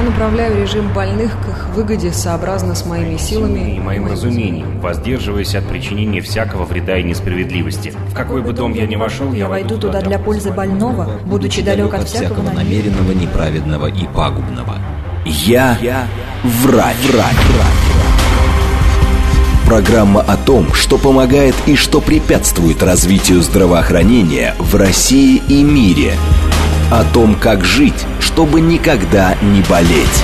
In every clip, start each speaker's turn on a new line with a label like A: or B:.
A: направляю режим больных к их выгоде сообразно с моими силами
B: и моим разумением, воздерживаясь от причинения всякого вреда и несправедливости. В какой бы дом я ни вошел,
C: я войду туда для пользы больного, будучи далек от всякого
D: намеренного, неправедного и пагубного. Я врач. Программа о том, что помогает и что препятствует развитию здравоохранения в России и мире. О том, как жить, чтобы никогда не болеть.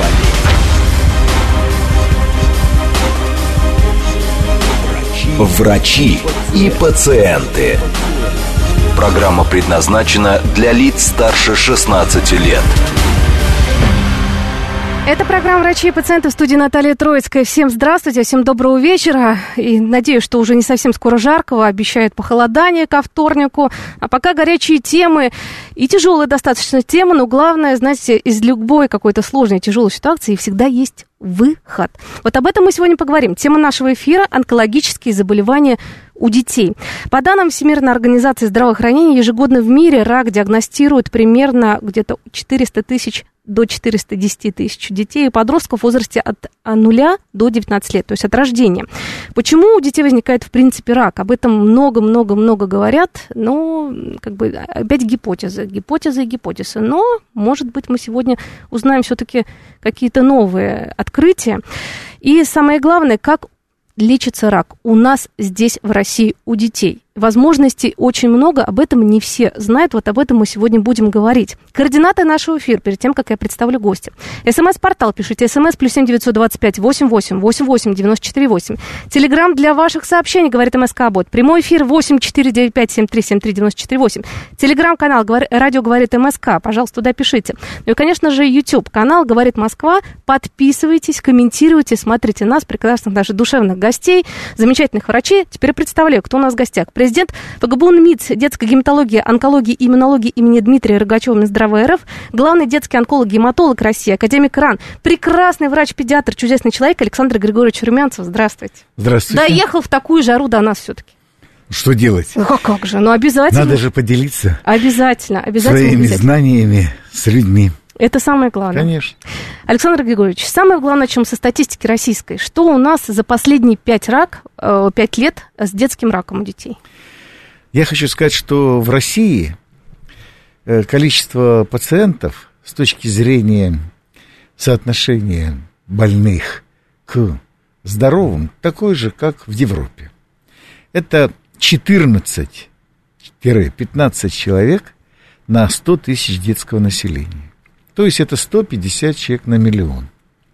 D: Врачи и пациенты. Программа предназначена для лиц старше 16 лет.
E: Это программа «Врачи и пациенты», в студии Наталья Троицкая. Всем здравствуйте, всем доброго вечера. И надеюсь, что уже не совсем скоро жаркого, обещают похолодание ко вторнику. А пока горячие темы и тяжелые достаточно темы, но главное, знаете, из любой какой-то сложной, тяжелой ситуации всегда есть выход. Вот об этом мы сегодня поговорим. Тема нашего эфира – онкологические заболевания у детей. По данным Всемирной организации здравоохранения, ежегодно в мире рак диагностируют примерно где-то 400 тысяч до 410 тысяч детей и подростков в возрасте от 0 до 19 лет, то есть от рождения. Почему у детей возникает, в принципе, рак? Об этом много-много-много говорят, но как бы опять гипотезы. Но, может быть, мы сегодня узнаем все-таки какие-то новые открытия. И самое главное, как лечится рак у нас здесь, в России, у детей. Возможностей очень много, об этом не все знают, вот об этом мы сегодня будем говорить. Координаты нашего эфира, перед тем, как я представлю гостя. СМС-портал, пишите СМС, +7 925 88 88 94 8. Телеграм для ваших сообщений, говорит МСК-бот. Прямой эфир 8 495 73 73 94 8. Телеграм-канал «Радио говорит МСК», пожалуйста, туда пишите. Ну и, конечно же, YouTube-канал «Говорит Москва». Подписывайтесь, комментируйте, смотрите нас, прекрасных наших душевных гостей, замечательных врачей. Теперь представляю, кто у нас в гостях. Президент ФГБУ МИД детской гематологии, онкологии и иммунологии имени Дмитрия Рогачева Минздрава РФ, главный детский онколог-гематолог России, академик РАН, прекрасный врач-педиатр, чудесный человек Александр Григорьевич Румянцев. Здравствуйте.
F: Здравствуйте.
E: Доехал в такую жару до нас все-таки.
F: Что делать?
E: Ну, как же, ну обязательно.
F: Надо же поделиться
E: Обязательно.
F: своими знаниями с людьми.
E: Это самое главное.
F: Конечно.
E: Александр Григорьевич, самое главное, чем со статистики российской, что у нас за последние 5 лет с детским раком у детей?
F: Я хочу сказать, что в России количество пациентов с точки зрения соотношения больных к здоровым такое же, как в Европе. Это 14-15 человек на 100 тысяч детского населения. То есть это 150 человек на миллион.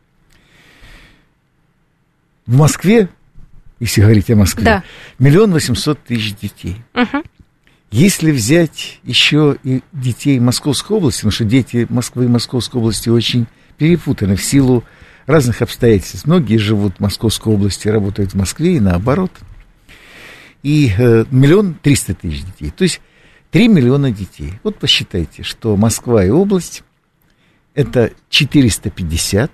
F: В Москве, если говорить о Москве, да. 1 800 000 детей. Угу. Если взять еще и детей Московской области, потому что дети Москвы и Московской области очень перепутаны в силу разных обстоятельств. Многие живут в Московской области, работают в Москве и наоборот. И 1 300 000 детей. То есть 3 миллиона детей. Вот посчитайте, что Москва и область это 450-500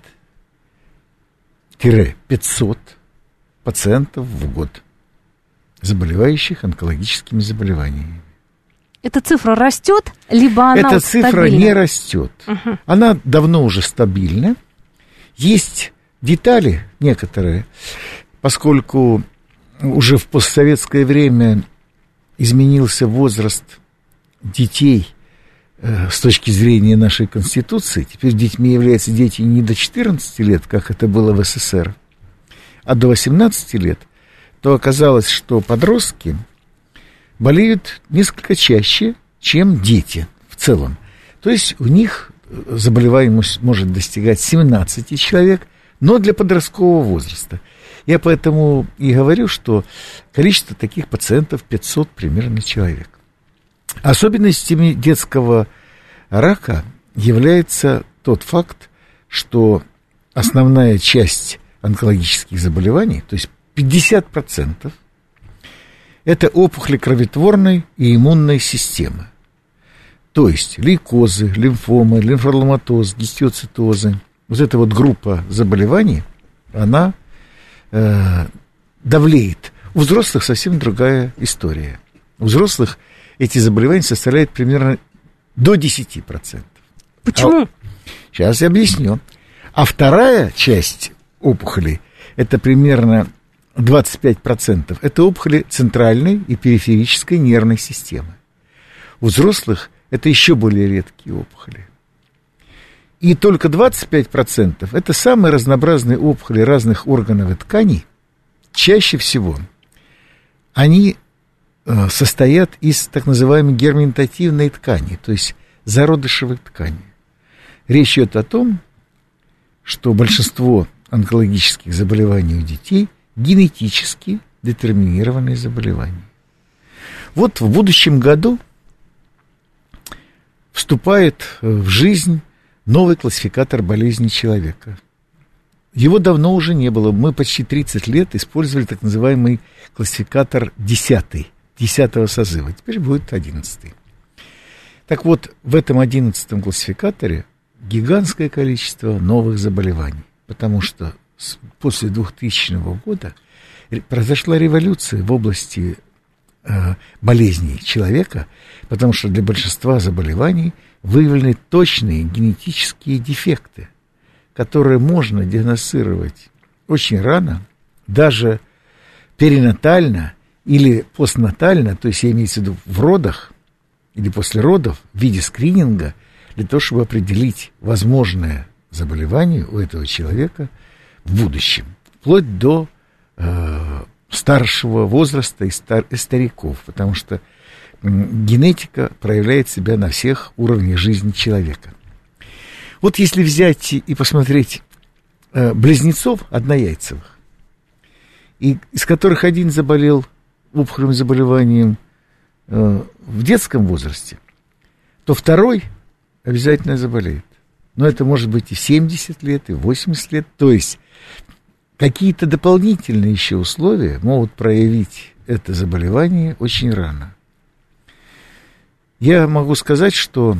F: пациентов в год, заболевающих онкологическими заболеваниями.
E: Эта цифра растет, либо она
F: Эта цифра
E: стабильна?
F: Не растет. Угу. Она давно уже стабильна. Есть детали некоторые, поскольку уже в постсоветское время изменился возраст детей с точки зрения нашей Конституции. Теперь детьми являются дети не до 14 лет, как это было в СССР, а до 18 лет, то оказалось, что подростки болеют несколько чаще, чем дети в целом. То есть у них заболеваемость может достигать 17 человек, но для подросткового возраста. Я поэтому и говорю, что количество таких пациентов 500 примерно человек. Особенностями детского рака является тот факт, что основная часть онкологических заболеваний, то есть 50%, это опухоли кроветворной и иммунной системы. То есть лейкозы, лимфомы, лимфоаденоматозы, гистиоцитозы. Вот эта вот группа заболеваний, она давлеет. У взрослых совсем другая история. У взрослых эти заболевания составляют примерно до 10%.
E: Почему?
F: Сейчас я объясню. А вторая часть опухолей, это примерно 25%, это опухоли центральной и периферической нервной системы. У взрослых это еще более редкие опухоли. И только 25% это самые разнообразные опухоли разных органов и тканей. Чаще всего они состоят из так называемой герментативной ткани, то есть зародышевой ткани. Речь идет о том, что большинство онкологических заболеваний у детей генетически детерминированные заболевания. Вот в будущем году вступает в жизнь новый классификатор болезней человека. Его давно уже не было. Мы почти 30 лет использовали так называемый классификатор 10-го созыва. Теперь будет 11-й. Так вот, в этом 11-м классификаторе гигантское количество новых заболеваний. Потому что после 2000 года произошла революция в области болезней человека, потому что для большинства заболеваний выявлены точные генетические дефекты, которые можно диагностировать очень рано, даже перинатально или постнатально, то есть я имею в виду в родах или после родов, в виде скрининга, для того, чтобы определить возможное заболевание у этого человека в будущем, вплоть до старшего возраста и стариков, потому что генетика проявляет себя на всех уровнях жизни человека. Вот если взять и посмотреть близнецов однояйцевых, из которых один заболел опухолевым заболеванием в детском возрасте, то второй обязательно заболеет. Но это может быть и 70 лет, и 80 лет. То есть какие-то дополнительные еще условия могут проявить это заболевание очень рано. Я могу сказать, что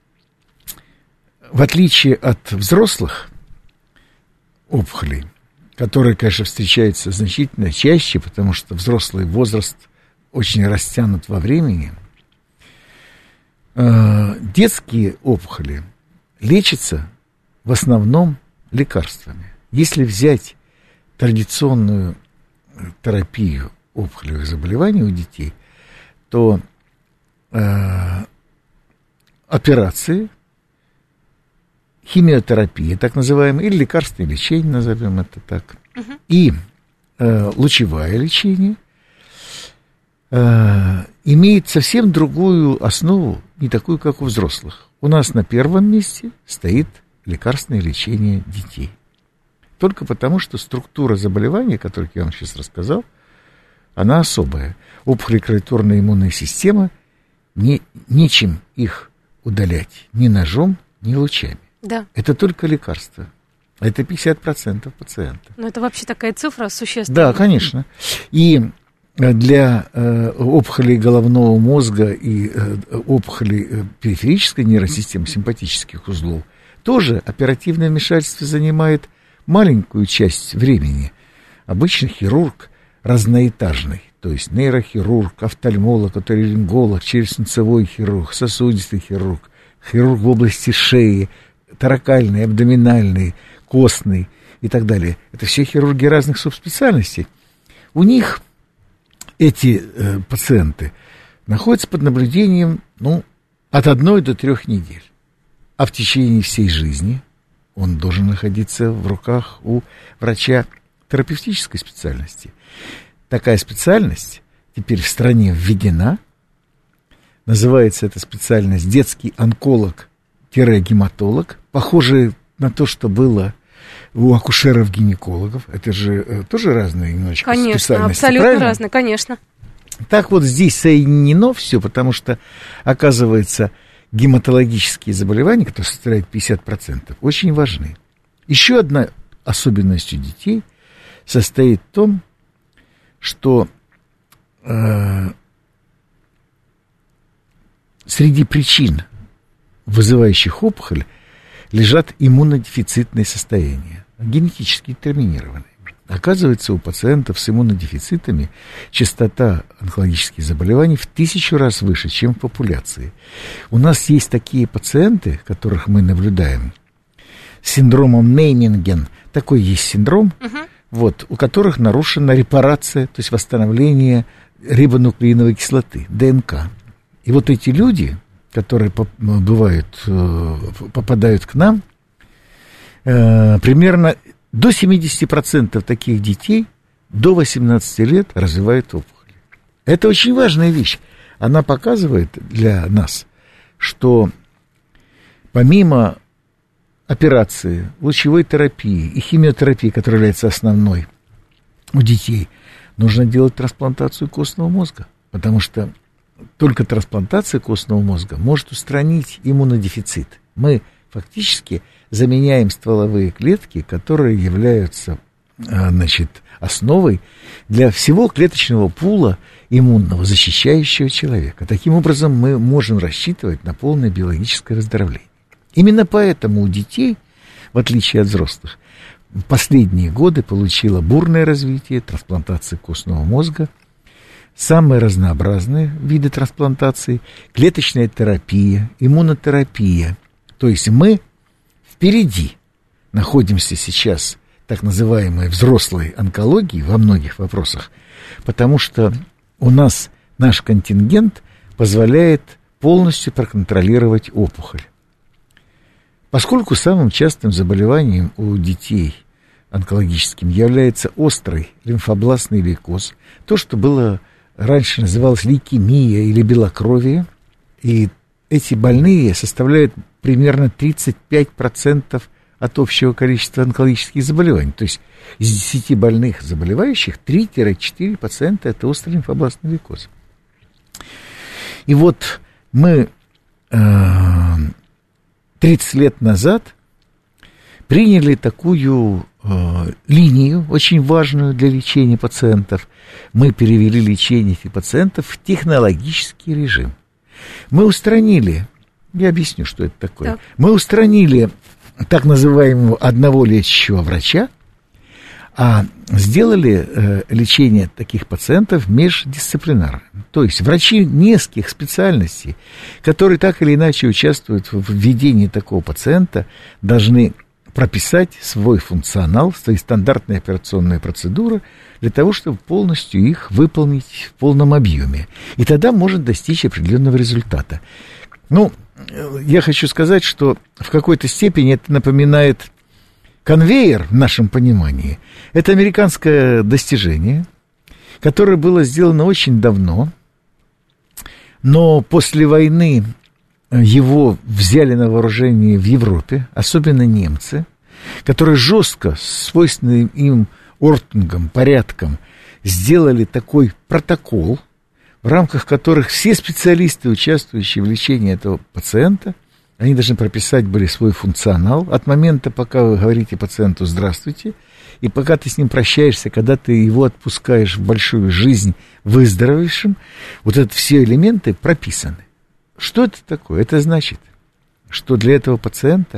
F: в отличие от взрослых опухолей, которые, конечно, встречаются значительно чаще, потому что взрослый возраст очень растянут во времени, детские опухоли лечатся в основном лекарствами. Если взять традиционную терапию опухолевых заболеваний у детей, то операции, химиотерапия, так называемая, или лекарственное лечение, назовем это так, и лучевое лечение имеет совсем другую основу, не такую, как у взрослых. У нас на первом месте стоит лекарственное лечение детей. Только потому, что структура заболевания, о которых я вам сейчас рассказал, она особая. Опухоли кровотворной иммунной системы, нечем их удалять ни ножом, ни лучами. Да. Это только лекарства. Это 50% пациентов.
E: Ну, это вообще такая цифра существенная.
F: Да, конечно. И для опухолей головного мозга и опухолей периферической нейросистемы, симпатических узлов, тоже оперативное вмешательство занимает маленькую часть времени. Обычно хирург разноэтажный, то есть нейрохирург, офтальмолог, оторинолог, челюстно-лицевой хирург, сосудистый хирург, хирург в области шеи, торакальный, абдоминальный, костный и так далее. Это все хирурги разных субспециальностей. У них эти пациенты находятся под наблюдением, от 1 до 3 недель. А в течение всей жизни он должен находиться в руках у врача терапевтической специальности. Такая специальность теперь в стране введена. Называется эта специальность детский онколог-гематолог. Похоже на то, что было у акушеров-гинекологов. Это же тоже разные немножечко специальности.
E: Конечно, абсолютно разные, конечно.
F: Так вот здесь соединено все, потому что, оказывается, гематологические заболевания, которые составляют 50%, очень важны. Еще одна особенность у детей состоит в том, что среди причин, вызывающих опухоль, лежат иммунодефицитные состояния, генетически детерминированные. Оказывается, у пациентов с иммунодефицитами частота онкологических заболеваний в 1000 раз выше, чем в популяции. У нас есть такие пациенты, которых мы наблюдаем, с синдромом Мейнинген. Такой есть синдром, вот, у которых нарушена репарация, то есть восстановление рибонуклеиновой кислоты, ДНК. И вот эти люди, которые попадают к нам, примерно до 70% таких детей до 18 лет развивают опухоли. Это очень важная вещь. Она показывает для нас, что помимо операции, лучевой терапии и химиотерапии, которая является основной у детей, нужно делать трансплантацию костного мозга, потому что только трансплантация костного мозга может устранить иммунодефицит. Мы фактически заменяем стволовые клетки, которые являются, основой для всего клеточного пула иммунного, защищающего человека. Таким образом, мы можем рассчитывать на полное биологическое выздоровление. Именно поэтому у детей, в отличие от взрослых, в последние годы получила бурное развитие трансплантации костного мозга, самые разнообразные виды трансплантации, клеточная терапия, иммунотерапия. То есть мы впереди находимся сейчас так называемой взрослой онкологии во многих вопросах, потому что у нас наш контингент позволяет полностью проконтролировать опухоль. Поскольку самым частым заболеванием у детей онкологическим является острый лимфобластный лейкоз, то, что было раньше называлось лейкемия или белокровие, и эти больные составляют примерно 35% от общего количества онкологических заболеваний. То есть из 10 больных заболевающих 3-4% это острый лимфобластный лейкоз. И вот мы 30 лет назад приняли такую линию, очень важную для лечения пациентов. Мы перевели лечение этих пациентов в технологический режим. Мы устранили, я объясню, что это такое. Так. Мы устранили так называемого одного лечащего врача, а сделали лечение таких пациентов междисциплинарным. То есть врачи нескольких специальностей, которые так или иначе участвуют в введении такого пациента, должны прописать свой функционал, свои стандартные операционные процедуры для того, чтобы полностью их выполнить в полном объеме. И тогда может достичь определенного результата. Ну, я хочу сказать, что в какой-то степени это напоминает конвейер в нашем понимании. Это американское достижение, которое было сделано очень давно, но после войны его взяли на вооружение в Европе, особенно немцы, которые жестко, свойственным им Ортунгом, порядком, сделали такой протокол, в рамках которых все специалисты, участвующие в лечении этого пациента, они должны прописать были свой функционал от момента, пока вы говорите пациенту «здравствуйте», и пока ты с ним прощаешься, когда ты его отпускаешь в большую жизнь выздоровевшим, вот это все элементы прописаны. Что это такое? Это значит, что для этого пациента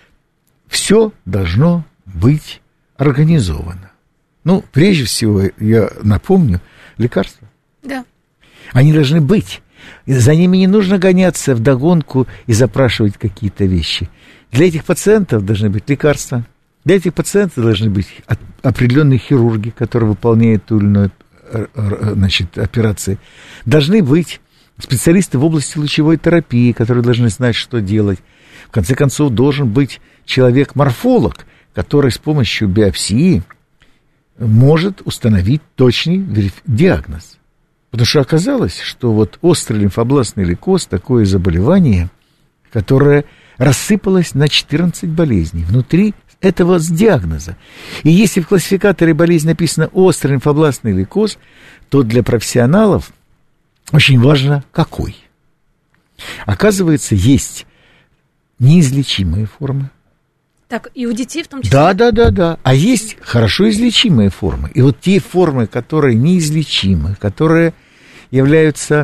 F: все должно быть организовано. Ну, прежде всего, я напомню, лекарства.
E: Да.
F: Они должны быть. За ними не нужно гоняться вдогонку и запрашивать какие-то вещи. Для этих пациентов должны быть лекарства. Для этих пациентов должны быть определенные хирурги, которые выполняют ту или иную операции. Должны быть специалисты в области лучевой терапии, которые должны знать, что делать. В конце концов, должен быть человек-морфолог, который с помощью биопсии может установить точный диагноз. Потому что оказалось, что вот острый лимфобластный лейкоз, такое заболевание, которое рассыпалось на 14 болезней внутри этого диагноза. И если в классификаторе болезни написано острый лимфобластный лейкоз, то для профессионалов очень важно, какой. Оказывается, есть неизлечимые формы.
E: Так, и у детей в том числе?
F: Да. А есть хорошо излечимые формы. И вот те формы, которые неизлечимы, которые являются,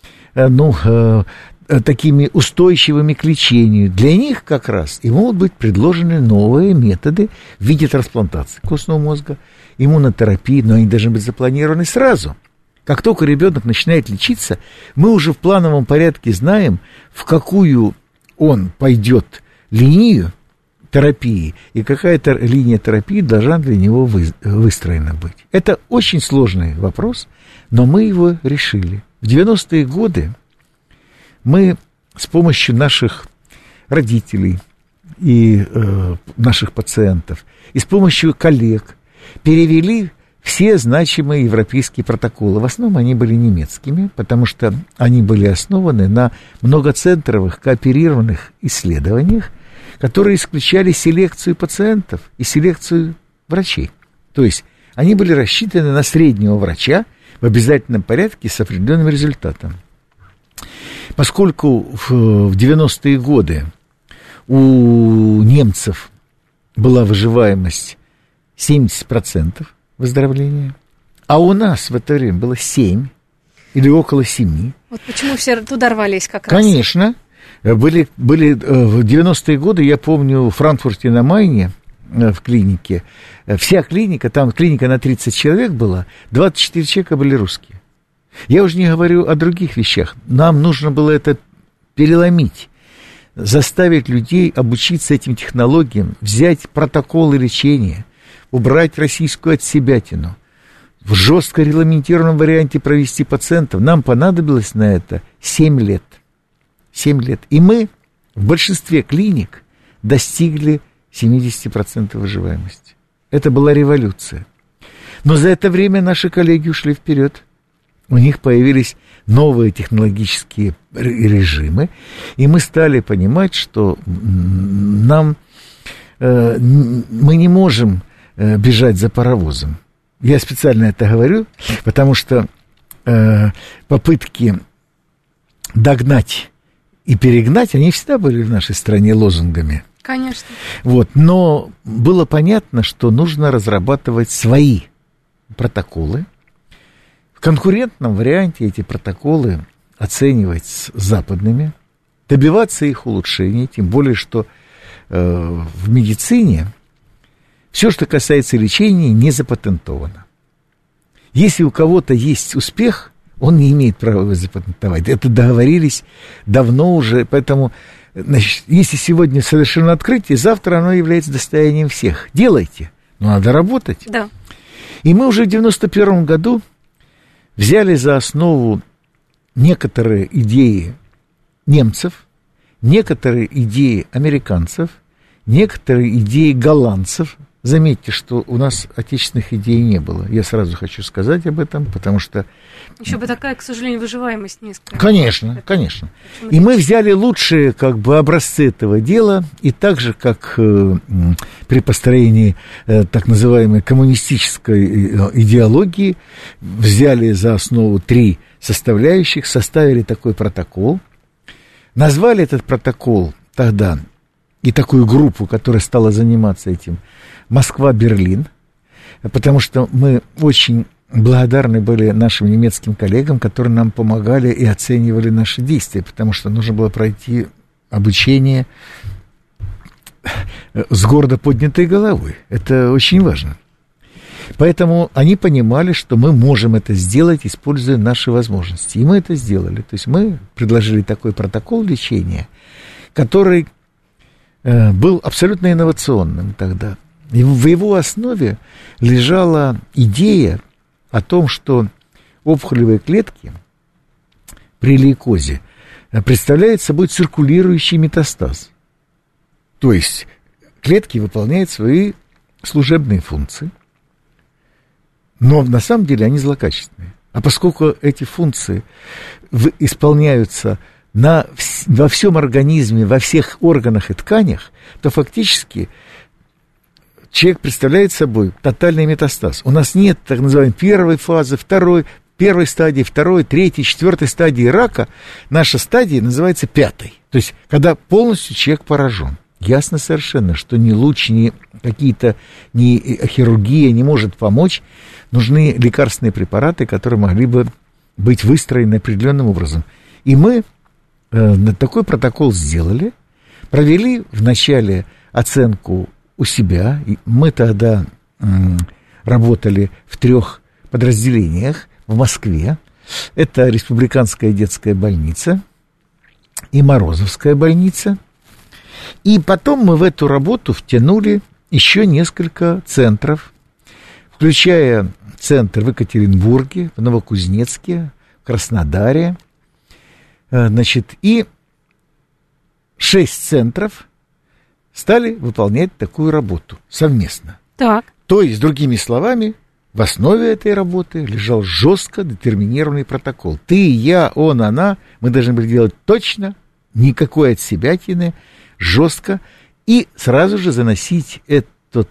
F: такими устойчивыми к лечению, для них как раз и могут быть предложены новые методы в виде трансплантации костного мозга, иммунотерапии, но они должны быть запланированы сразу. Как только ребенок начинает лечиться, мы уже в плановом порядке знаем, в какую он пойдет линию терапии, и какая-то линия терапии должна для него выстроена быть. Это очень сложный вопрос, но мы его решили. В 90-е годы мы с помощью наших родителей и наших пациентов, и с помощью коллег перевели все значимые европейские протоколы. В основном они были немецкими, потому что они были основаны на многоцентровых кооперированных исследованиях, которые исключали селекцию пациентов и селекцию врачей. То есть они были рассчитаны на среднего врача в обязательном порядке с определенным результатом. Поскольку в 90-е годы у немцев была выживаемость 70% выздоровления, а у нас в это время было 7 или около 7.
E: Вот почему все туда рвались как раз.
F: Конечно. Были в 90-е годы, я помню, в Франкфурте на Майне, в клинике, вся клиника, там клиника на 30 человек была, 24 человека были русские. Я уже не говорю о других вещах. Нам нужно было это переломить, заставить людей обучиться этим технологиям, взять протоколы лечения, убрать российскую отсебятину, в жестко регламентированном варианте провести пациентов. Нам понадобилось на это 7 лет. 7 лет. И мы в большинстве клиник достигли 70% выживаемости. Это была революция. Но за это время наши коллеги ушли вперед. У них появились новые технологические режимы, и мы стали понимать, что мы не можем бежать за паровозом. Я специально это говорю, потому что попытки догнать и перегнать, они всегда были в нашей стране лозунгами.
E: Конечно.
F: Вот, но было понятно, что нужно разрабатывать свои протоколы. В конкурентном варианте эти протоколы оценивать с западными, добиваться их улучшения, тем более, что в медицине все, что касается лечения, не запатентовано. Если у кого-то есть успех, он не имеет права его запатентовать. Это договорились давно уже, поэтому, значит, если сегодня совершено открытие, завтра оно является достоянием всех. Делайте, но надо работать. Да. И мы уже в 91 году взяли за основу некоторые идеи немцев, некоторые идеи американцев, некоторые идеи голландцев. Заметьте, что у нас отечественных идей не было. Я сразу хочу сказать об этом, потому что...
E: Еще бы такая, к сожалению, выживаемость низкая.
F: Конечно, конечно. И мы взяли лучшие как бы образцы этого дела, и так же, как при построении так называемой коммунистической идеологии, взяли за основу 3 составляющих, составили такой протокол, назвали этот протокол тогда и такую группу, которая стала заниматься этим, Москва-Берлин, потому что мы очень благодарны были нашим немецким коллегам, которые нам помогали и оценивали наши действия, потому что нужно было пройти обучение с гордо поднятой головой. Это очень важно. Поэтому они понимали, что мы можем это сделать, используя наши возможности. И мы это сделали. То есть мы предложили такой протокол лечения, который был абсолютно инновационным тогда. И в его основе лежала идея о том, что опухолевые клетки при лейкозе представляют собой циркулирующий метастаз. То есть клетки выполняют свои служебные функции, но на самом деле они злокачественные. А поскольку эти функции исполняются во всем организме, во всех органах и тканях, то фактически человек представляет собой тотальный метастаз. У нас нет так называемой первой фазы, первой стадии, второй, третьей, 4 стадии рака. Наша стадия называется 5-й. То есть, когда полностью человек поражен. Ясно совершенно, что ни луч, ни хирургия не может помочь. Нужны лекарственные препараты, которые могли бы быть выстроены определенным образом. И мы такой протокол сделали, провели вначале оценку у себя. Мы тогда работали в 3 подразделениях в Москве. Это Республиканская детская больница и Морозовская больница. И потом мы в эту работу втянули еще несколько центров, включая центр в Екатеринбурге, в Новокузнецке, в Краснодаре, значит, и 6 центров стали выполнять такую работу совместно.
E: Так.
F: То есть, другими словами, в основе этой работы лежал жестко детерминированный протокол. Ты, я, он, она, мы должны были делать точно, никакой отсебятины, жестко, и сразу же заносить эту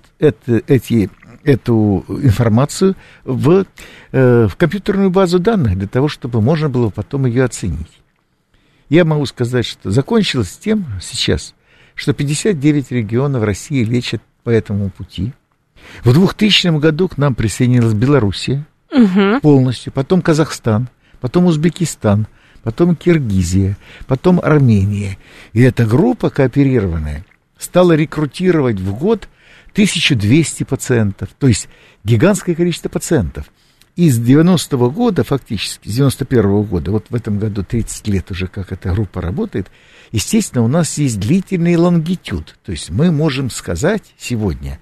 F: информацию в компьютерную базу данных, для того, чтобы можно было потом ее оценить. Я могу сказать, что закончилось тем сейчас, что 59 регионов России лечат по этому пути. В 2000 году к нам присоединилась Белоруссия полностью, потом Казахстан, потом Узбекистан, потом Киргизия, потом Армения. И эта группа кооперированная стала рекрутировать в год 1200 пациентов, то есть гигантское количество пациентов. И с 90-го года, фактически, с 91-го года, вот в этом году 30 лет уже, как эта группа работает, естественно, у нас есть длительный лонгитюд. То есть мы можем сказать сегодня,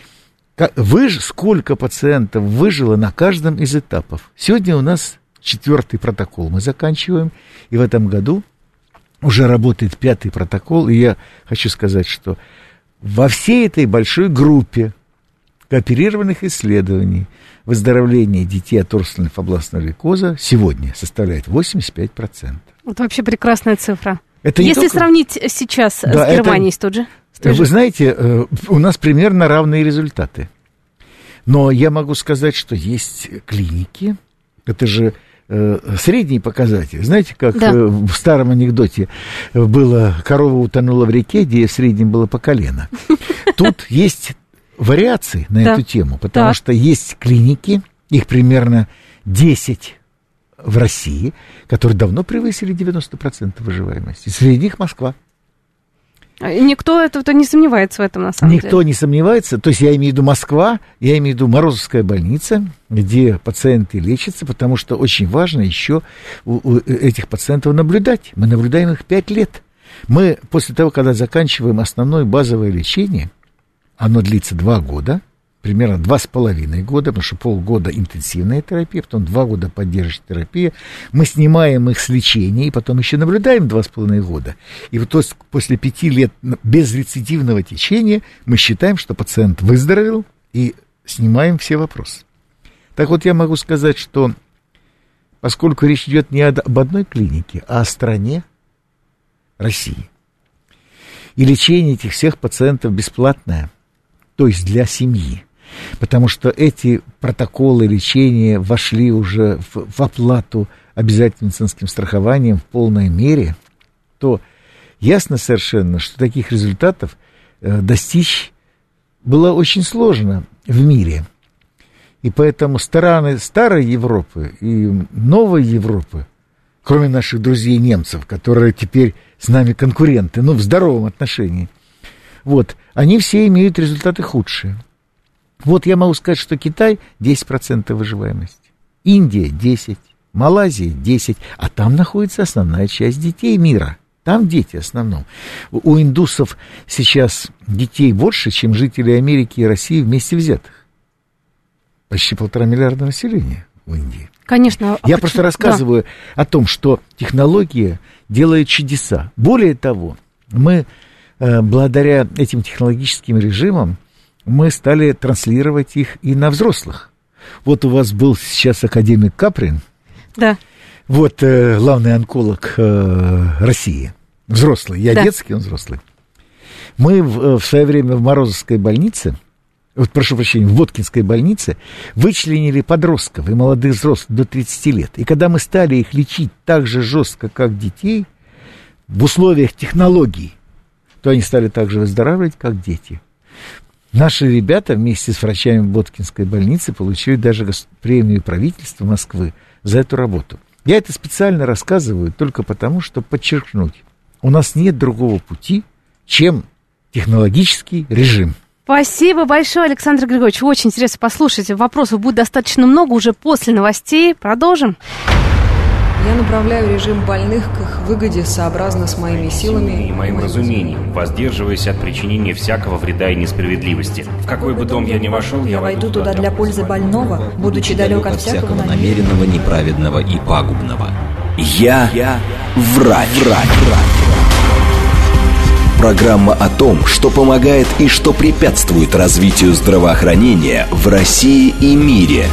F: сколько пациентов выжило на каждом из этапов. Сегодня у нас 4-й протокол мы заканчиваем, и в этом году уже работает 5-й протокол, и я хочу сказать, что во всей этой большой группе кооперированных исследований выздоровление детей от орстольного фабластного лейкоза сегодня составляет 85%.
E: Это вообще прекрасная цифра.
F: Это
E: если сравнить сейчас с Германией,
F: вы знаете, у нас примерно равные результаты. Но я могу сказать, что есть клиники, это же средний показатель. Знаете, как в старом анекдоте было: корова утонула в реке, где в среднем было по колено. Тут есть вариации на эту тему, потому что есть клиники, их примерно 10 в России, которые давно превысили 90% выживаемости. Среди них Москва.
E: Никто не сомневается в этом, на самом деле.
F: Никто не сомневается. То есть я имею в виду Москва, я имею в виду Морозовская больница, где пациенты лечатся, потому что очень важно еще у этих пациентов наблюдать. Мы наблюдаем их 5 лет. Мы после того, когда заканчиваем основное базовое лечение, оно длится 2 года, примерно 2,5 года, потому что полгода интенсивная терапия, потом 2 года поддерживающая терапия. Мы снимаем их с лечения и потом еще наблюдаем 2,5 года. И вот после 5 лет безрецидивного течения мы считаем, что пациент выздоровел, и снимаем все вопросы. Так вот, я могу сказать, что поскольку речь идет не об одной клинике, а о стране России, и лечение этих всех пациентов бесплатное, то есть для семьи, потому что эти протоколы лечения вошли уже в оплату обязательным медицинским страхованием в полной мере, то ясно совершенно, что таких результатов достичь было очень сложно в мире. И поэтому страны старой Европы и новой Европы, кроме наших друзей немцев, которые теперь с нами конкуренты, в здоровом отношении, вот, они все имеют результаты худшие. Вот я могу сказать, что Китай 10% выживаемости, Индия 10%, Малайзия 10%, а там находится основная часть детей мира. Там дети в основном. У индусов сейчас детей больше, чем жителей Америки и России вместе взятых. Почти 1,5 миллиарда населения в Индии.
E: Конечно.
F: Я просто рассказываю о том, что технология делает чудеса. Более того, мы благодаря этим технологическим режимам мы стали транслировать их и на взрослых. Вот у вас был сейчас академик Каприн.
E: Да.
F: Вот главный онколог России. Взрослый. Я детский, он взрослый. Мы в свое время в Морозовской больнице, прошу прощения, в Воткинской больнице вычленили подростков и молодых взрослых до 30 лет. И когда мы стали их лечить так же жестко, как детей, в условиях технологий, то они стали так же выздоравливать, как дети. Наши ребята вместе с врачами Боткинской больницы получили даже премию правительства Москвы за эту работу. Я это специально рассказываю только потому, чтобы подчеркнуть, у нас нет другого пути, чем технологический режим.
E: Спасибо большое, Александр Григорьевич. Очень интересно послушать. Вопросов будет достаточно много уже после новостей. Продолжим.
A: Я направляю режим больных к их выгоде сообразно с моими силами
B: и моим разумением, воздерживаясь от причинения всякого вреда и несправедливости. В какой бы дом я ни вошел,
C: Я войду туда для пользы больного, будучи далек от всякого
D: намеренного, неправедного и пагубного. Я врач. Программа о том, что помогает и что препятствует развитию здравоохранения в России и мире.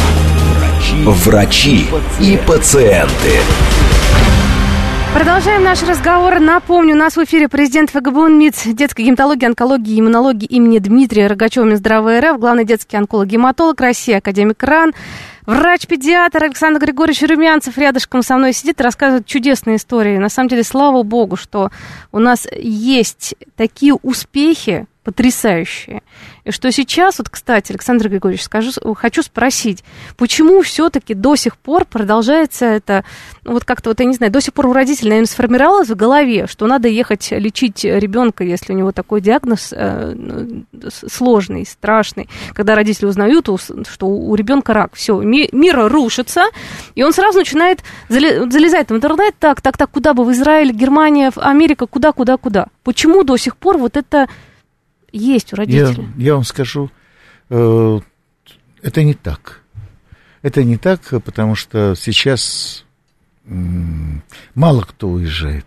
D: Врачи и пациенты.
E: Продолжаем наш разговор. Напомню, у нас в эфире президент ФГБУ МИД детской гематологии, онкологии и иммунологии имени Дмитрия Рогачева, Минздрава РФ, главный детский онколог-гематолог России, академик РАН, врач-педиатр Александр Григорьевич Румянцев рядышком со мной сидит и рассказывает чудесные истории. На самом деле, слава богу, что у нас есть такие успехи потрясающие. И что сейчас, вот, кстати, Александр Григорьевич, хочу спросить, почему все-таки до сих пор продолжается это, вот как-то, вот я не знаю, до сих пор у родителей, наверное, сформировалось в голове, что надо ехать лечить ребенка, если у него такой диагноз сложный, страшный. Когда родители узнают, что у ребенка рак, все, мир рушится, и он сразу начинает залезать в интернет, так, куда бы, в Израиль, Германия, Америка, куда. Почему до сих пор вот это есть у родителей?
F: Я вам скажу, это не так. Это не так, потому что сейчас мало кто уезжает.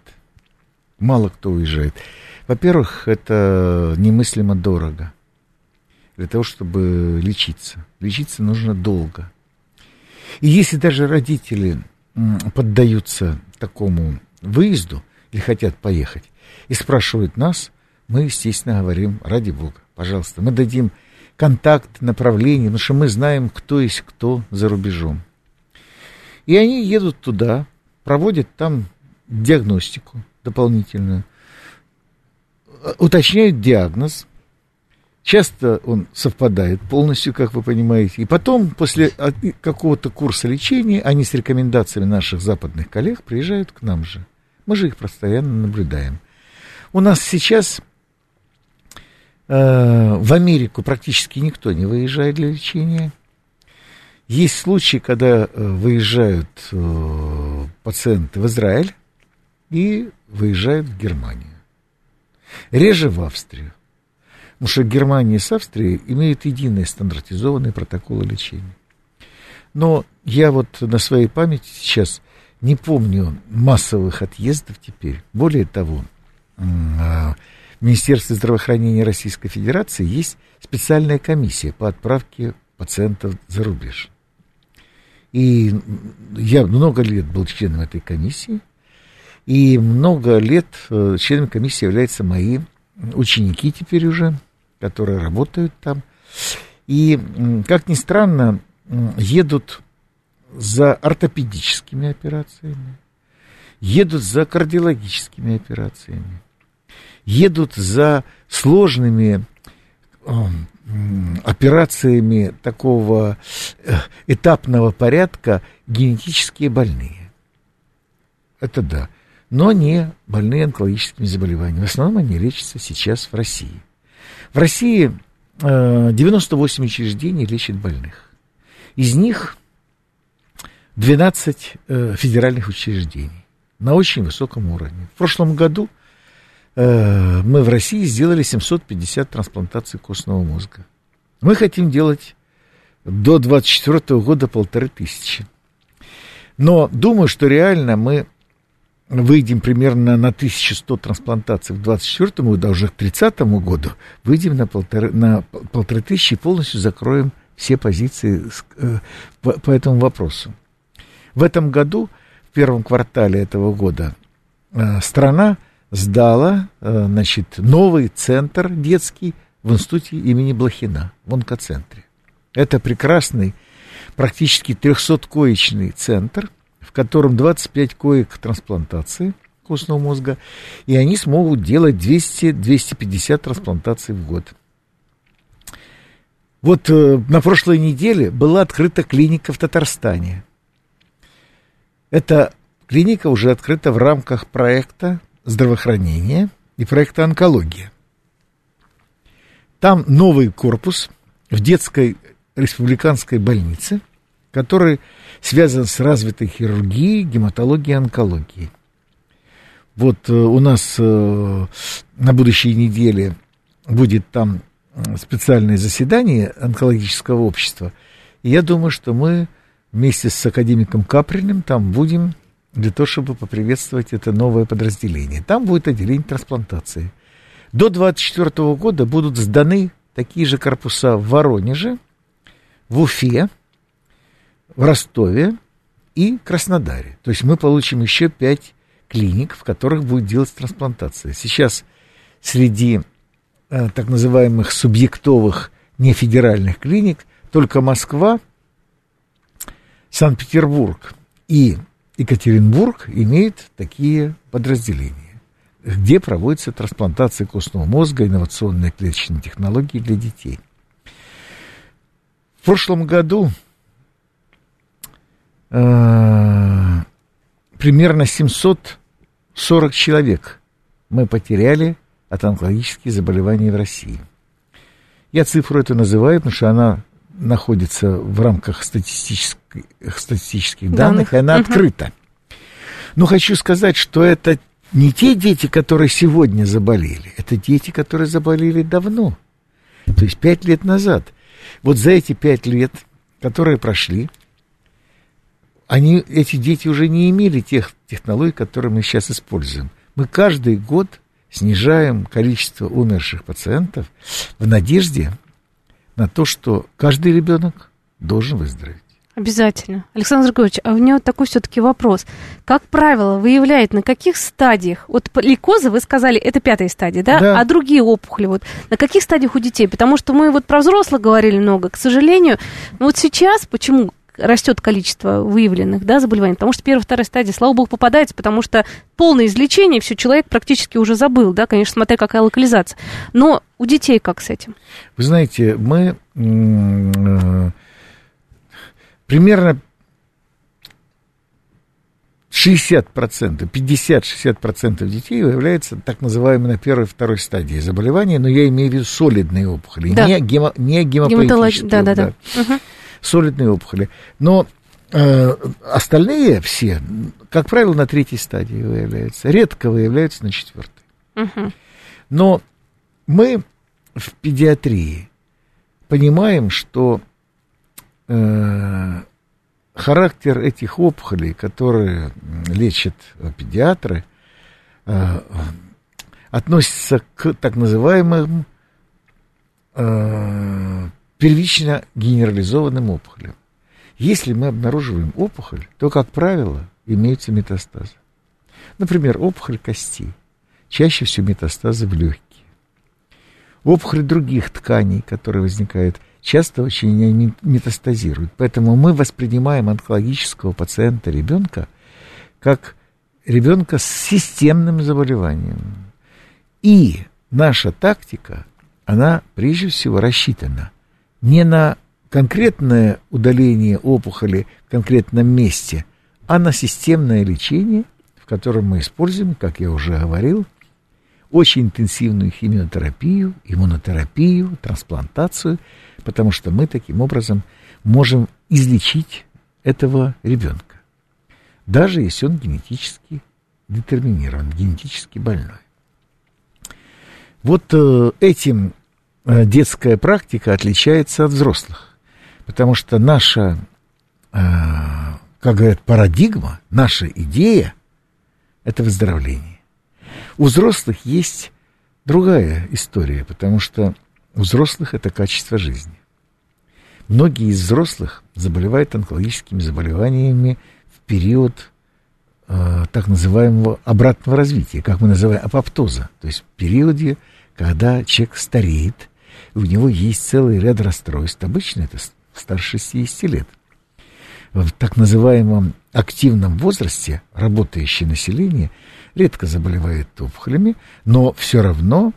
F: Во-первых, это немыслимо дорого для того, чтобы лечиться. Лечиться нужно долго. И если даже родители поддаются такому выезду или хотят поехать и спрашивают нас, мы, естественно, говорим, ради бога, пожалуйста, мы дадим контакт, направление, потому что мы знаем, кто есть кто за рубежом. И они едут туда, проводят там диагностику дополнительную, уточняют диагноз. Часто он совпадает полностью, как вы понимаете. И потом, после какого-то курса лечения, они с рекомендациями наших западных коллег приезжают к нам же. Мы же их постоянно наблюдаем. У нас сейчас в Америку практически никто не выезжает для лечения. Есть случаи, когда выезжают пациенты в Израиль и выезжают в Германию. Реже в Австрию. Потому что Германия с Австрией имеют единые стандартизованные протоколы лечения. Но я вот на своей памяти сейчас не помню массовых отъездов теперь. Более того, в Министерстве здравоохранения Российской Федерации есть специальная комиссия по отправке пациентов за рубеж. И я много лет был членом этой комиссии, и много лет членом комиссии являются мои ученики теперь уже, которые работают там. И, как ни странно, едут за ортопедическими операциями, едут за кардиологическими операциями, едут за сложными операциями такого этапного порядка генетические больные. Это да. Но не больные онкологическими заболеваниями. В основном они лечатся сейчас в России. В России 98 учреждений лечат больных. Из них 12 федеральных учреждений на очень высоком уровне. В прошлом году мы в России сделали 750 трансплантаций костного мозга. Мы хотим делать до 2024 года 1500. Но думаю, что реально мы выйдем примерно на 1100 трансплантаций в 2024 году, а уже к 2030 году выйдем на 1500 и полностью закроем все позиции по этому вопросу. В этом году, в первом квартале этого года, страна сдала, новый центр детский в институте имени Блохина, в онкоцентре. Это прекрасный, практически 300-коечный центр, в котором 25 коек трансплантации костного мозга, и они смогут делать 200-250 трансплантаций в год. Вот на прошлой неделе была открыта клиника в Татарстане. Эта клиника уже открыта в рамках проекта здравоохранения и проекта онкология. Там новый корпус в детской республиканской больнице, который связан с развитой хирургией, гематологией, онкологией. Вот у нас на будущей неделе будет там специальное заседание онкологического общества, и я думаю, что мы вместе с академиком Каприным там будем для того, чтобы поприветствовать это новое подразделение. Там будет отделение трансплантации. До 2024 года будут сданы такие же корпуса в Воронеже, в Уфе, в Ростове и Краснодаре. То есть мы получим еще 5 клиник, в которых будет делать трансплантация. Сейчас среди так называемых субъектовых нефедеральных клиник только Москва, Санкт-Петербург и Екатеринбург имеют такие подразделения, где проводится трансплантация костного мозга, инновационные клеточные технологии для детей. В прошлом году примерно 740 человек мы потеряли от онкологических заболеваний в России. Я цифру эту называю, потому что она находится в рамках статистических данных, и она открыта. Но хочу сказать, что это не те дети, которые сегодня заболели, это дети, которые заболели давно, то есть 5 лет назад. Вот за эти 5 лет, которые прошли, эти дети уже не имели тех технологий, которые мы сейчас используем. Мы каждый год снижаем количество умерших пациентов в надежде на то, что каждый ребенок должен выздороветь.
E: Обязательно. Александр Григорьевич, а у меня вот такой все-таки вопрос. Как правило, выявляет на каких стадиях? Вот лейкоза, вы сказали, это 5-я стадия, да?
F: Да.
E: А другие опухоли, вот на каких стадиях у детей? Потому что мы вот про взрослых говорили много, к сожалению. Но вот сейчас почему растет количество выявленных, да, заболеваний? Потому что 1-я, 2-я стадия, слава богу, попадается, потому что полное излечение, все, человек практически уже забыл, да, конечно, смотря какая локализация. Но у детей как с этим?
F: Вы знаете, мы примерно 60%, 50-60% детей выявляется так называемой на 1-й, 2-й стадии заболевания, но я имею в виду солидные опухоли, да. не гемопоэтические. Да. Угу. Солидные опухоли. Но остальные все, как правило, на 3-й стадии выявляются. Редко выявляются на 4-й.
E: Угу.
F: Но мы в педиатрии понимаем, что характер этих опухолей, которые лечат педиатры, относится к так называемым первично генерализованным опухолям. Если мы обнаруживаем опухоль, то, как правило, имеются метастазы. Например, опухоль кости. Чаще всего метастазы в легкие. Опухоли других тканей, которые возникают, часто очень метастазируют. Поэтому мы воспринимаем онкологического пациента, ребенка, как ребенка с системным заболеванием. И наша тактика, она прежде всего рассчитана не на конкретное удаление опухоли в конкретном месте, а на системное лечение, в котором мы используем, как я уже говорил, очень интенсивную химиотерапию, иммунотерапию, трансплантацию, потому что мы таким образом можем излечить этого ребенка, даже если он генетически детерминирован, генетически больной. Вот этим детская практика отличается от взрослых, потому что наша, как говорят, парадигма, наша идея – это выздоровление. У взрослых есть другая история, потому что у взрослых это качество жизни. Многие из взрослых заболевают онкологическими заболеваниями в период так называемого обратного развития, как мы называем апоптоза, то есть в периоде, когда человек стареет, у него есть целый ряд расстройств. Обычно это старше 60 лет. В так называемом активном возрасте работающее население редко заболевает опухолями, но все равно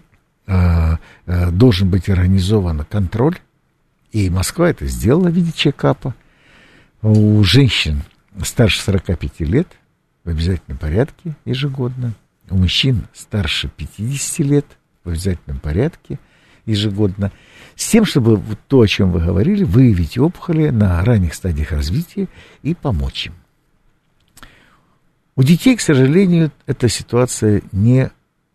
F: должен быть организован контроль, и Москва это сделала в виде чекапа. У женщин старше 45 лет в обязательном порядке ежегодно, у мужчин старше 50 лет в обязательном порядке ежегодно, с тем, чтобы вот то, о чем вы говорили, выявить опухоли на ранних стадиях развития и помочь им. У детей, к сожалению, эта ситуация не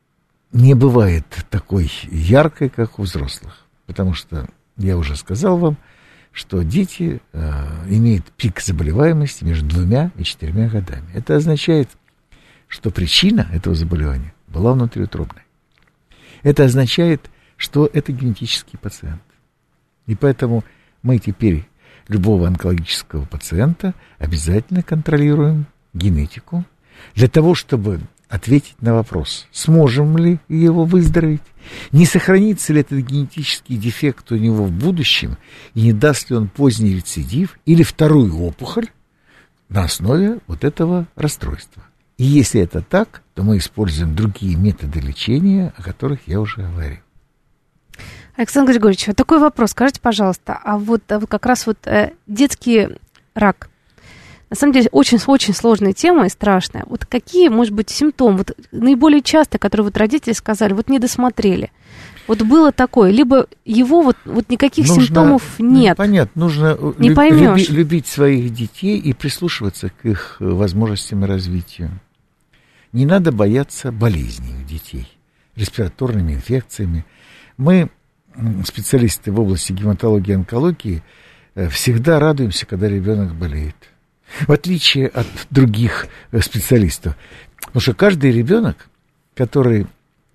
F: бывает такой яркой, как у взрослых. Потому что, я уже сказал вам, что дети имеют пик заболеваемости между 2 и 4 годами. Это означает, что причина этого заболевания была внутриутробной. Это означает, что это генетический пациент. И поэтому мы теперь любого онкологического пациента обязательно контролируем генетику для того, чтобы ответить на вопрос, сможем ли его выздороветь, не сохранится ли этот генетический дефект у него в будущем и не даст ли он поздний рецидив или вторую опухоль на основе вот этого расстройства. И если это так, то мы используем другие методы лечения, о которых я уже говорил.
E: Александр Григорьевич, вот такой вопрос. Скажите, пожалуйста, а вот как раз вот детский рак, на самом деле очень сложная тема и страшная. Вот какие, может быть, симптомы, вот наиболее частые, которые вот родители сказали, вот не досмотрели? Вот было такое, либо его вот никаких симптомов нет.
F: Понятно, нужно любить своих детей и прислушиваться к их возможностям и развитию. Не надо бояться болезней у детей, респираторными инфекциями. Мы, специалисты в области гематологии и онкологии, всегда радуемся, когда ребенок болеет. В отличие от других специалистов. Потому что каждый ребенок, который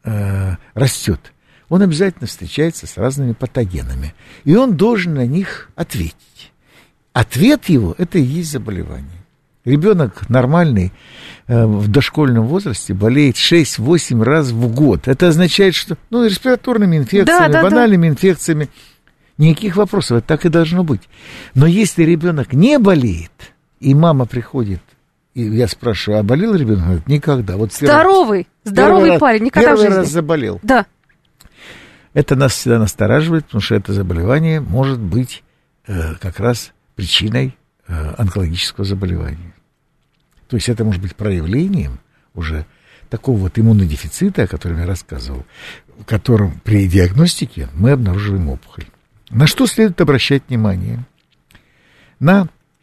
F: растет, он обязательно встречается с разными патогенами. И он должен на них ответить. Ответ его – это и есть заболевание. Ребенок нормальный в дошкольном возрасте болеет 6-8 раз в год. Это означает, что респираторными инфекциями, банальными инфекциями. Никаких вопросов, это так и должно быть. Но если ребенок не болеет, и мама приходит, и я спрашиваю, а болел ребенок? Говорит, никогда. Вот
E: здоровый парень, никогда в жизни.
F: Первый раз заболел.
E: Да.
F: Это нас всегда настораживает, потому что это заболевание может быть как раз причиной онкологического заболевания. То есть это может быть проявлением уже такого вот иммунодефицита, о котором я рассказывал, в котором при диагностике мы обнаруживаем опухоль. На что следует обращать внимание? На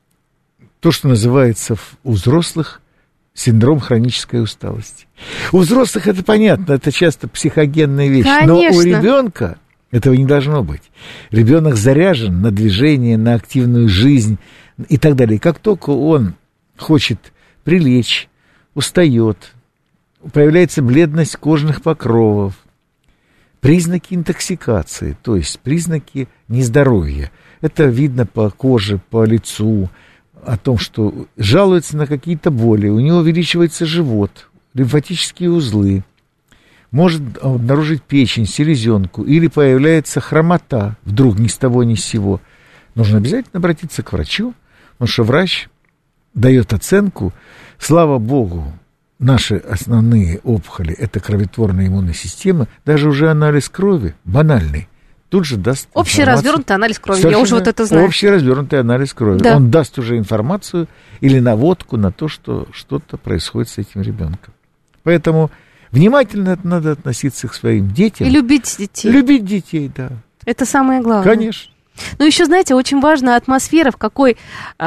F: то, что называется у взрослых синдром хронической усталости. У взрослых это понятно, это часто психогенная вещь. Конечно. Но у ребенка этого не должно быть. Ребенок заряжен на движение, на активную жизнь и так далее. И как только он хочет прилечь, устает, появляется бледность кожных покровов, признаки интоксикации, то есть признаки нездоровья. Это видно по коже, по лицу, о том, что жалуется на какие-то боли, у него увеличивается живот, лимфатические узлы, может обнаружить печень, селезенку, или появляется хромота, вдруг ни с того ни с сего. Нужно обязательно обратиться к врачу, потому что врач дает оценку. Слава богу, наши основные опухоли – это кроветворная иммунная система, даже уже анализ крови, банальный, тут же даст
E: общий развернутый анализ крови, я уже вот это знаю.
F: Общий развернутый анализ крови. Да. Он даст уже информацию или наводку на то, что что-то происходит с этим ребенком. Поэтому внимательно надо относиться к своим детям.
E: И любить детей.
F: Любить детей, да.
E: Это самое главное.
F: Конечно.
E: Ну, еще, знаете, очень важна атмосфера, в какой,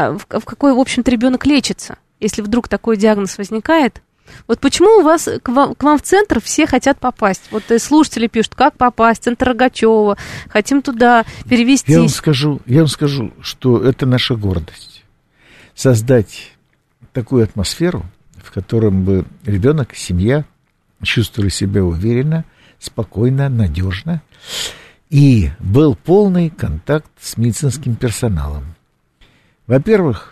E: в общем-то, ребенок лечится. Если вдруг такой диагноз возникает. Вот почему у вас к вам в центр все хотят попасть? Вот слушатели пишут, как попасть, центр Рогачева, хотим туда перевестись.
F: Я вам скажу, что это наша гордость. Создать такую атмосферу, в котором бы ребенок, семья чувствовали себя уверенно, спокойно, надежно. И был полный контакт с медицинским персоналом. Во-первых,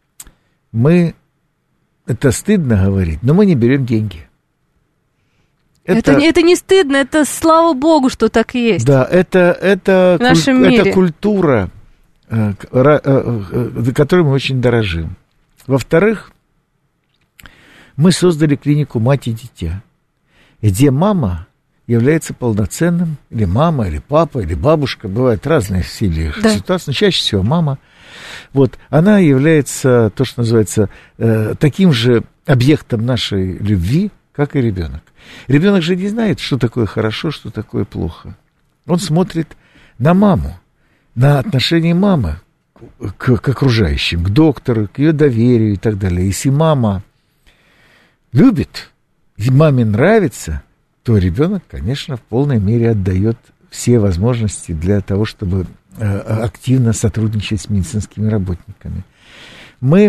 F: это стыдно говорить, но мы не берем деньги.
E: Это не стыдно, это слава богу, что так и есть.
F: Да, это культура, которой мы очень дорожим. Во-вторых, мы создали клинику «Мать и дитя», где мама является полноценным, или мама, или папа, или бабушка, бывают разные ситуации, но чаще всего мама. Вот, она является, то, что называется, таким же объектом нашей любви, как и ребенок. Ребенок же не знает, что такое хорошо, что такое плохо. Он смотрит на маму, на отношение мамы к окружающим, к доктору, к ее доверию и так далее. Если мама любит, и маме нравится, то ребенок, конечно, в полной мере отдает все возможности для того, чтобы активно сотрудничать с медицинскими работниками. Мы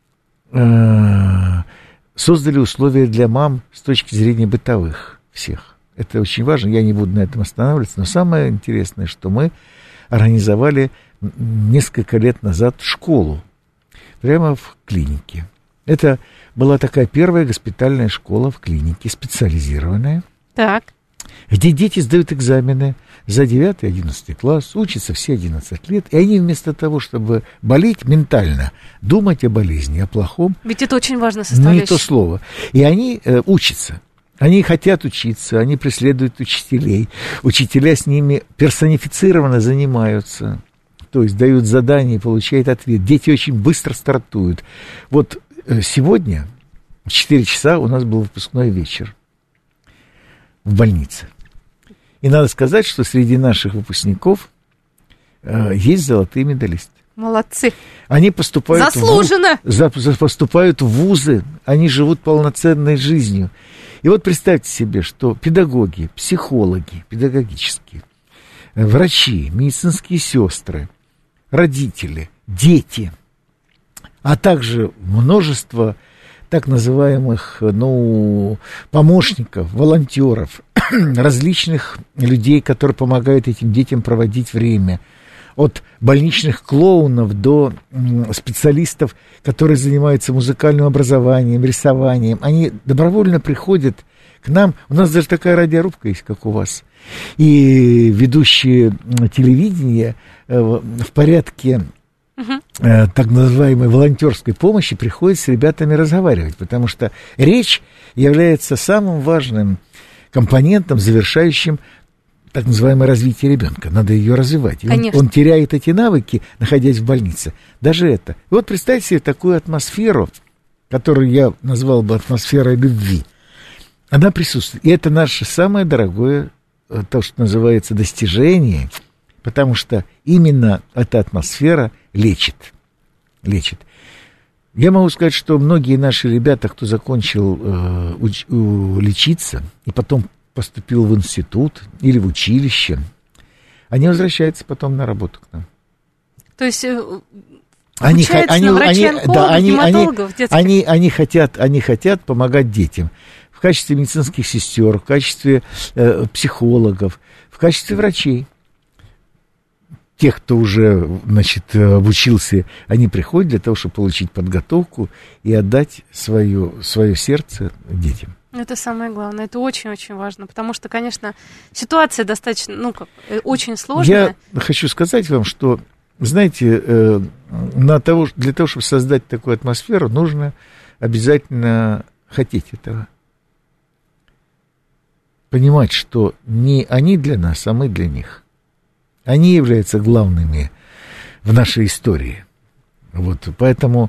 F: создали условия для мам с точки зрения бытовых всех. Это очень важно, я не буду на этом останавливаться, но самое интересное, что мы организовали несколько лет назад школу прямо в клинике. Это была такая первая госпитальная школа в клинике, специализированная,
E: Так.
F: где дети сдают экзамены за 9-11 класс, учатся все 11 лет, и они вместо того, чтобы болеть ментально, думать о болезни, о плохом.
E: Ведь это очень важная составляющая.
F: Не то слово. И они учатся. Они хотят учиться, они преследуют учителей. Учителя с ними персонифицированно занимаются. То есть дают задания и получают ответ. Дети очень быстро стартуют. Вот сегодня в 4 часа у нас был выпускной вечер в больнице. И надо сказать, что среди наших выпускников есть золотые медалисты.
E: Молодцы.
F: Они поступают
E: заслуженно.
F: Поступают в вузы, они живут полноценной жизнью. И вот представьте себе, что педагоги, психологи, педагогические, врачи, медицинские сестры, родители, дети, а также множество так называемых, помощников, волонтеров, различных людей, которые помогают этим детям проводить время. От больничных клоунов до специалистов, которые занимаются музыкальным образованием, рисованием. Они добровольно приходят к нам. У нас даже такая радиорубка есть, как у вас. И ведущие телевидения в порядке так называемой волонтерской помощи приходят с ребятами разговаривать, потому что речь является самым важным компонентом, завершающим так называемое развитие ребенка. Надо ее развивать. И он теряет эти навыки, находясь в больнице. Даже это. И вот представьте себе такую атмосферу, которую я назвал бы атмосферой любви. Она присутствует. И это наше самое дорогое, то, что называется, достижение, потому что именно эта атмосфера лечит. Я могу сказать, что многие наши ребята, кто закончил лечиться и потом поступил в институт или в училище, они возвращаются потом на работу к нам.
E: То есть обучаются на врачей-онкологов, гематологов, детских?
F: Они хотят помогать детям в качестве медицинских сестер, в качестве психологов, в качестве врачей. Тех, кто уже, обучился, они приходят для того, чтобы получить подготовку и отдать свое сердце детям.
E: Это самое главное, это очень-очень важно, потому что, конечно, ситуация достаточно, очень сложная.
F: Я хочу сказать вам, что, знаете, для того, чтобы создать такую атмосферу, нужно обязательно хотеть этого. Понимать, что не они для нас, а мы для них. Они являются главными в нашей истории. Вот, поэтому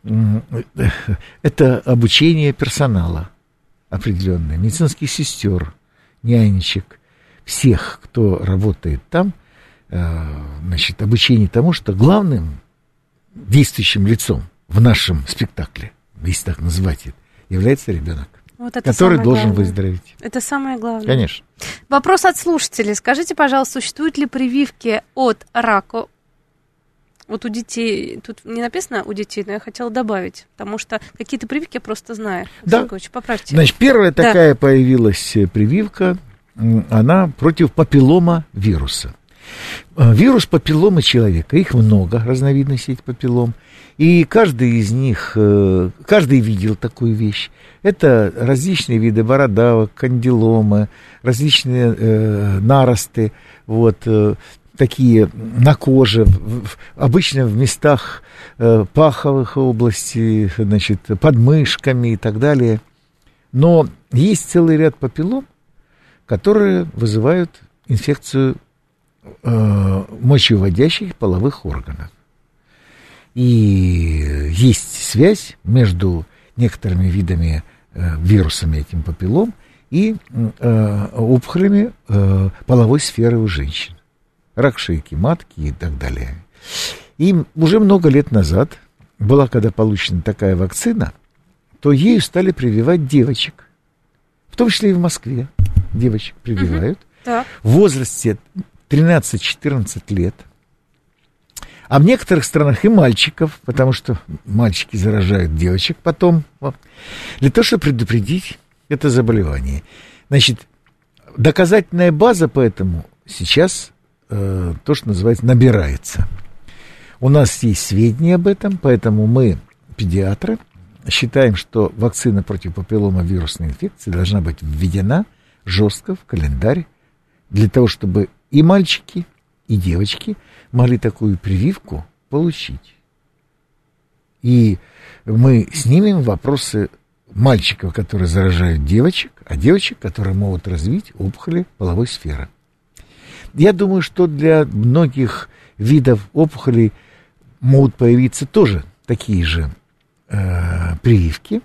F: это обучение персонала определенное, медицинских сестер, нянечек, всех, кто работает там, обучение тому, что главным действующим лицом в нашем спектакле, если так назвать это, является ребенок.
E: Вот это
F: который должен выздороветь.
E: Это самое главное.
F: Конечно.
E: Вопрос от слушателей. Скажите, пожалуйста, существуют ли прививки от рака? Вот у детей, тут не написано у детей, но я хотела добавить, потому что какие-то прививки я просто знаю.
F: Да.
E: Поправьте.
F: Значит, первая такая появилась прививка, она против папиллома вируса. Вирус папилломы человека, их много, разновидностей папиллом, и каждый из них, каждый видел такую вещь. Это различные виды бородавок, кандиломы, различные наросты, такие на коже, обычно в местах паховых областей, под мышками и так далее. Но есть целый ряд папиллом, которые вызывают инфекцию мочевыводящих половых органов. И есть связь между некоторыми видами вирусами этим папиллом и опухолями половой сферы у женщин. Рак шейки матки и так далее. И уже много лет назад была, когда получена такая вакцина, то ею стали прививать девочек. В том числе и в Москве девочек прививают. В возрасте 13-14 лет. А в некоторых странах и мальчиков, потому что мальчики заражают девочек потом, для того, чтобы предупредить это заболевание. Значит, доказательная база поэтому сейчас, то, что называется, набирается. У нас есть сведения об этом, поэтому мы, педиатры, считаем, что вакцина против папилломавирусной инфекции должна быть введена жестко в календарь, для того, чтобы и мальчики, и девочки могли такую прививку получить. И мы снимем вопросы мальчиков, которые заражают девочек, а девочек, которые могут развить опухоли половой сферы. Я думаю, что для многих видов опухолей могут появиться тоже такие же прививки.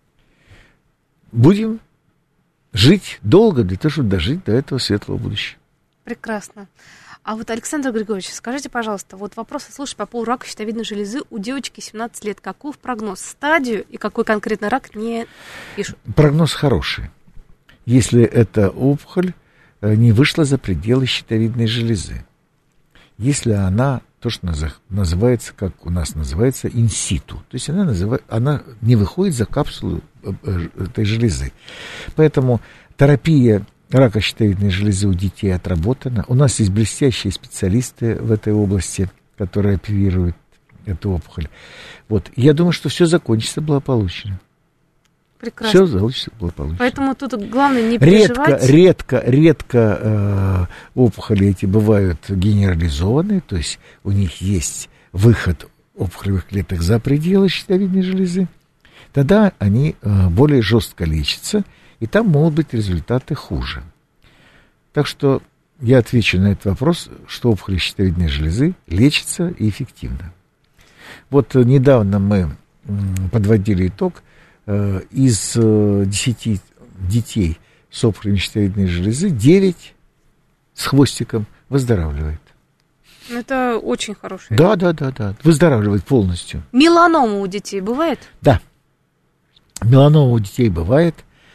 F: Будем жить долго для того, чтобы дожить до этого светлого будущего.
E: Прекрасно. А вот, Александр Григорьевич, скажите, пожалуйста, вот вопрос, слушай, по поводу рака щитовидной железы у девочки 17 лет. Каков прогноз? Стадию и какой конкретно рак не пишут?
F: Прогноз хороший. Если эта опухоль не вышла за пределы щитовидной железы. Если она, то, что называется, как у нас называется, инситу. То есть она не выходит за капсулу этой железы. Поэтому терапия рака щитовидной железы у детей отработана. У нас есть блестящие специалисты в этой области, которые оперируют эту опухоль. Вот. Я думаю, что все закончится благополучно.
E: Прекрасно.
F: Все закончится благополучно.
E: Поэтому тут главное не переживать.
F: Редко опухоли эти бывают генерализованные, то есть у них есть выход опухолевых клеток за пределы щитовидной железы. Тогда они более жестко лечатся, и там могут быть результаты хуже. Так что я отвечу на этот вопрос, что опухоли щитовидной железы лечатся и эффективно. Вот недавно мы подводили итог. Из 10 детей с опухолью щитовидной железы 9 с хвостиком выздоравливает.
E: Это очень хороший.
F: Да. Выздоравливает полностью.
E: Меланома у детей бывает?
F: Да. Меланома у детей бывает.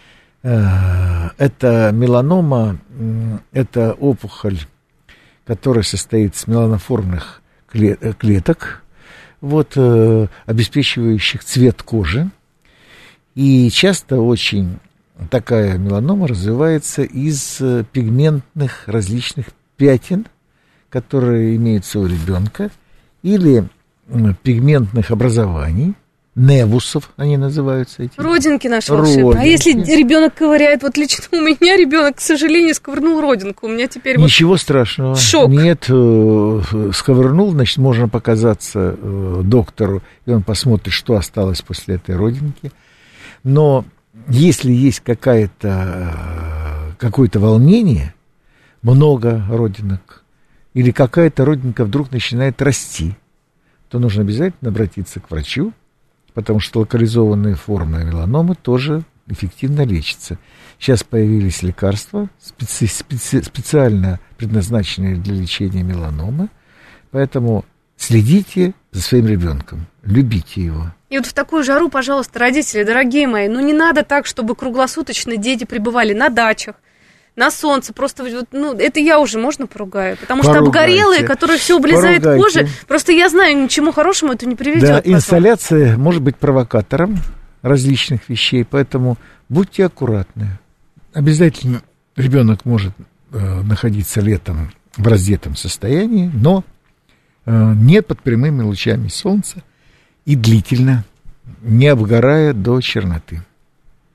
F: Это меланома, это опухоль, которая состоит из меланоформных клеток, вот, обеспечивающих цвет кожи. И часто очень такая меланома развивается из пигментных различных пятен, которые имеются у ребенка, или пигментных образований, невусов они называются. Эти.
E: Родинки наши волшебные. А если ребенок ковыряет, вот лично у меня ребенок, к сожалению, сковырнул родинку, у меня теперь
F: ничего страшного.
E: Шок.
F: Нет, сковырнул, значит, можно показаться доктору, и он посмотрит, что осталось после этой родинки. Но если есть какое-то волнение, много родинок, или какая-то родинка вдруг начинает расти, то нужно обязательно обратиться к врачу, потому что локализованные формы меланомы тоже эффективно лечатся. Сейчас появились лекарства, специально предназначенные для лечения меланомы, поэтому следите за своим ребенком, любите его.
E: И вот в такую жару, пожалуйста, родители, дорогие мои, не надо так, чтобы круглосуточно дети пребывали на дачах, на солнце, просто, это я уже можно поругаю, потому что обгорелые, которые все облезает кожа, просто я знаю, ничему хорошему это не приведет.
F: Да, инсталляция может быть провокатором различных вещей, поэтому будьте аккуратны. Обязательно ребенок может находиться летом в раздетом состоянии, но не под прямыми лучами солнца и длительно, не обгорая до черноты.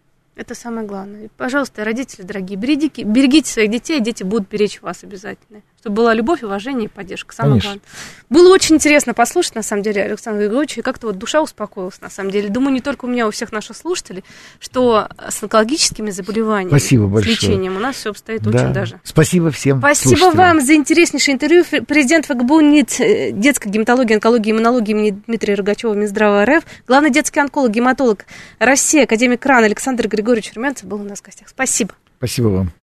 E: Это самое главное. Пожалуйста, родители дорогие, берегите своих детей, дети будут беречь вас обязательно. Чтобы была любовь, уважение и поддержка. Самое
F: Конечно.
E: главное. Было очень интересно послушать, на самом деле, Александра Григорьевича, и как-то вот душа успокоилась, на самом деле. Думаю, не только у меня, у всех наших слушателей, что с онкологическими заболеваниями,
F: Спасибо большое.
E: с лечением у нас все обстоит очень даже.
F: Спасибо всем
E: Спасибо
F: слушателям.
E: вам за интереснейшее интервью. Президент ФГБУ НИД, детской гематологии, онкологии и иммунологии имени Дмитрия Рогачева, Минздрава РФ, главный детский онколог, гематолог России, академик РАН Александр Григорьевич Румянцев был у нас в гостях. Спасибо.
F: Спасибо вам.